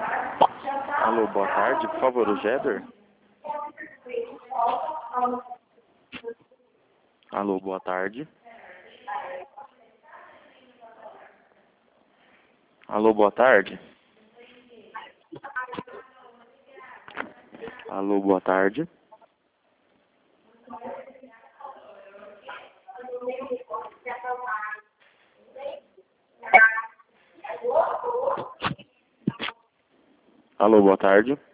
Alô, boa tarde, por favor, o Jeder? Alô, boa tarde. Alô, boa tarde. Alô, boa tarde. Alô, boa tarde.